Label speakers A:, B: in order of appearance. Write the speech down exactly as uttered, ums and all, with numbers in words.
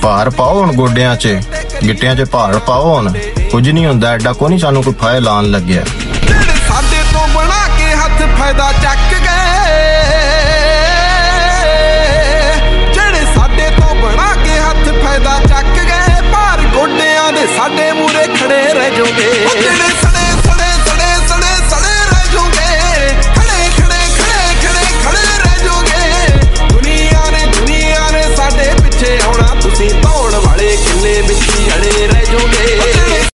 A: ਭਾਰ ਪਾਓ ਹੁਣ ਗੋਡਿਆਂ 'ਚ, ਗਿੱਟਿਆਂ 'ਚ ਭਾਰ ਪਾਓ ਹੁਣ। ਕੁਝ ਨਹੀਂ ਹੁੰਦਾ, ਐਡਾ ਕੋ ਨਹੀਂ ਸਾਨੂੰ ਕੋਈ ਫਾਇਲ ਲਾਉਣ ਲੱਗਿਆ।